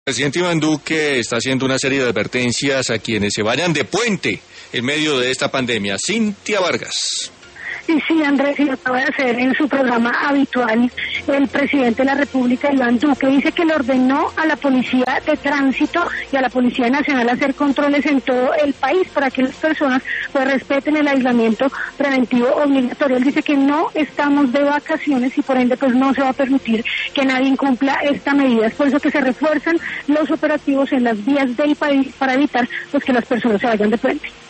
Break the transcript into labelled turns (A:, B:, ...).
A: El presidente Iván Duque está haciendo una serie de advertencias a quienes se vayan de puente en medio de esta pandemia. Cintia Vargas.
B: Y sí, Andrés, y lo acaba de hacer en su programa habitual, el presidente de la República, Iván Duque, dice que le ordenó a la Policía de Tránsito y a la Policía Nacional hacer controles en todo el país para que las personas pues respeten el aislamiento preventivo obligatorio. Él dice que no estamos de vacaciones y por ende pues no se va a permitir que nadie incumpla esta medida. Es por eso que se refuerzan los operativos en las vías del país para evitar pues que las personas se vayan de puente.